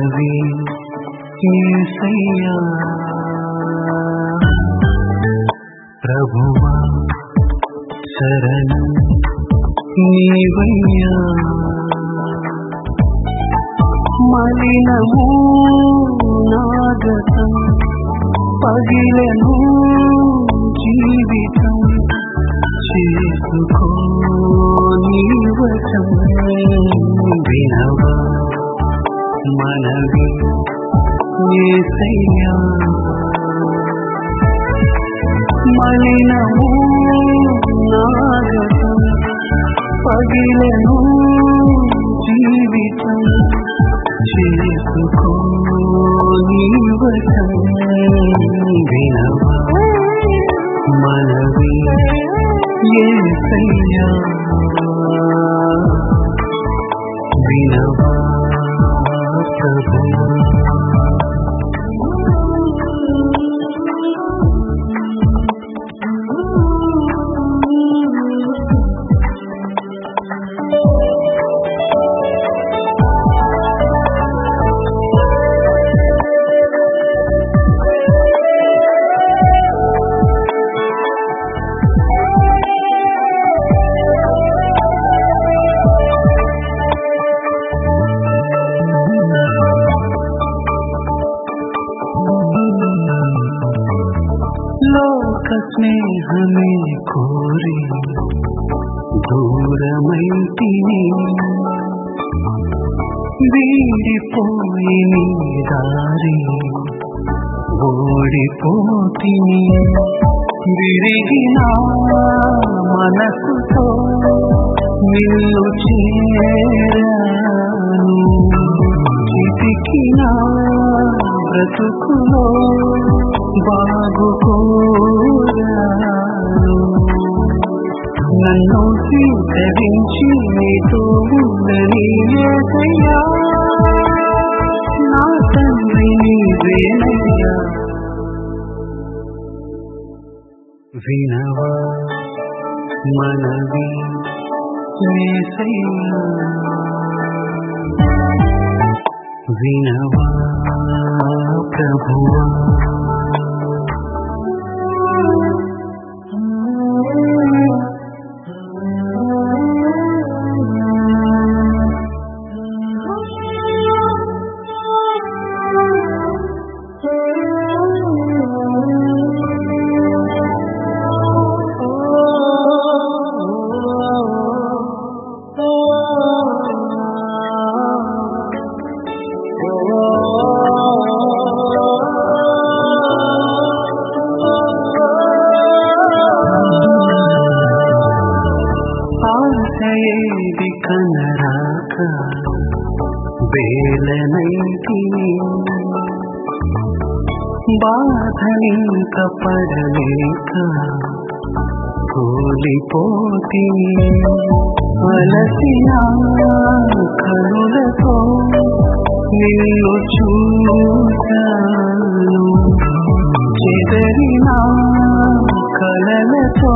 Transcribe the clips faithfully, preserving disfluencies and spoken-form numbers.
మనవి యేసయ్యా ప్రభువా శరణం నీవయ్యా మలినము నాగతం పగిలను జీవితం చేసుకో నీవచం వినవా మనవి యేసయ్యా మలినము నాగతం పగిలను జీవితం చేసుకో నీవచం వినవా మనవి యేసయ్యా వినవా ప్రభువా లోక స్నేహమే కోరి దూరమైతిని వీడిపోయి నీ దారి ఓడిపోతిని విరిగిన మనసుతో నిన్ను చేరాను చితికిన బ్రతుకులో బాగుకోరాను నన్ను స్వీకరించి నీతో ఉండని యేసయ్యా నా తండ్రి నీవేనయ్యా వినవా మనవి యేసయ్యా వినవా ప్రభువా ఆశయేది కనరాక వేలనైతిని బాధనింక పడలేక కూలిపోతిని అలసిన కనులతో నిన్ను చూశాను చెదరిన కలలతో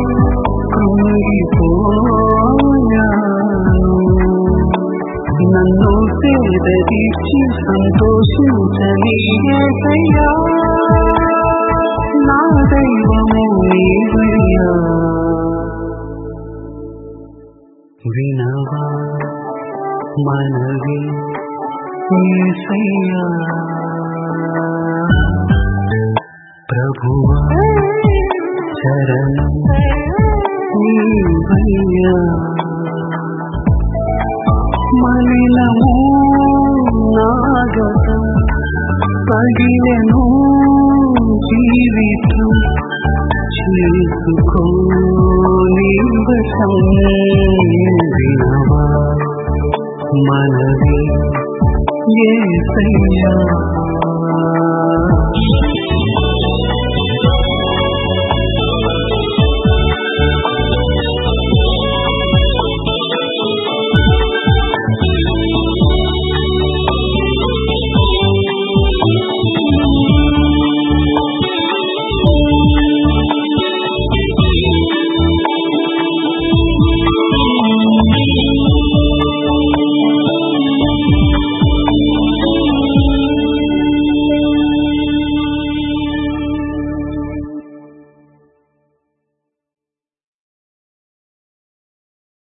కృంగిపోయాను నన్ను సేదరిచి సంతోషించని యేసయ్యా నా దైవము నీవయ్యా వినవా మనవి యేసయ్యా ప్రభువా శరణం నీవయ్యా మలినము నాగతం పగిలెను జీవితం చేసుకో నీవచం వినవా మనవి యేసయ్యా